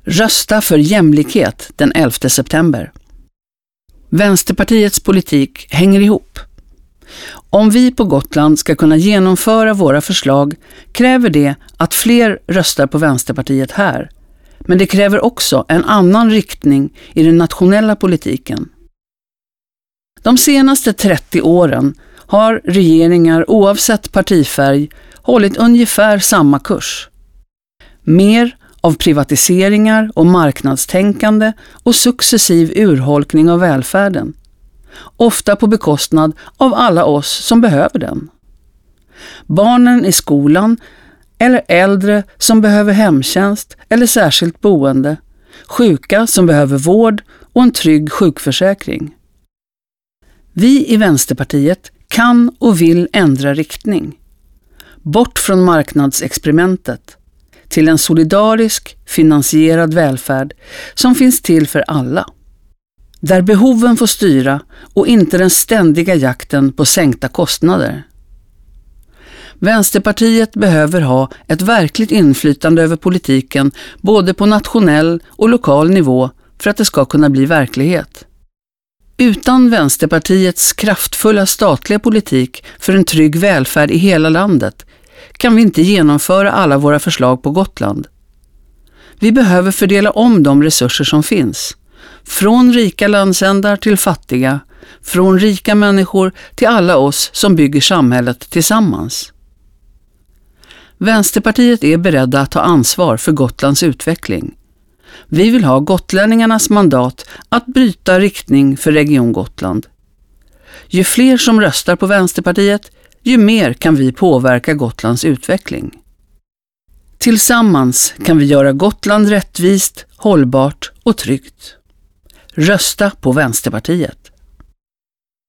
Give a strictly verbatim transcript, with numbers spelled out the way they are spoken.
Rösta för jämlikhet den elfte september. Vänsterpartiets politik hänger ihop. Om vi på Gotland ska kunna genomföra våra förslag kräver det att fler röstar på Vänsterpartiet här. Men det kräver också en annan riktning i den nationella politiken. De senaste trettio åren har regeringar oavsett partifärg hållit ungefär samma kurs. Mer av privatiseringar och marknadstänkande och successiv urholkning av välfärden. Ofta på bekostnad av alla oss som behöver den. Barnen i skolan eller äldre som behöver hemtjänst eller särskilt boende. Sjuka som behöver vård och en trygg sjukförsäkring. Vi i Vänsterpartiet kan och vill ändra riktning. Bort från marknadsexperimentet till en solidarisk, finansierad välfärd som finns till för alla. Där behoven får styra och inte den ständiga jakten på sänkta kostnader. Vänsterpartiet behöver ha ett verkligt inflytande över politiken både på nationell och lokal nivå för att det ska kunna bli verklighet. Utan Vänsterpartiets kraftfulla statliga politik för en trygg välfärd i hela landet kan vi inte genomföra alla våra förslag på Gotland. Vi behöver fördela om de resurser som finns. Från rika landsändar till fattiga, från rika människor till alla oss som bygger samhället tillsammans. Vänsterpartiet är beredda att ta ansvar för Gotlands utveckling. Vi vill ha gotlänningarnas mandat att bryta riktning för Region Gotland. Ju fler som röstar på Vänsterpartiet, ju mer kan vi påverka Gotlands utveckling. Tillsammans kan vi göra Gotland rättvist, hållbart och tryggt. Rösta på Vänsterpartiet.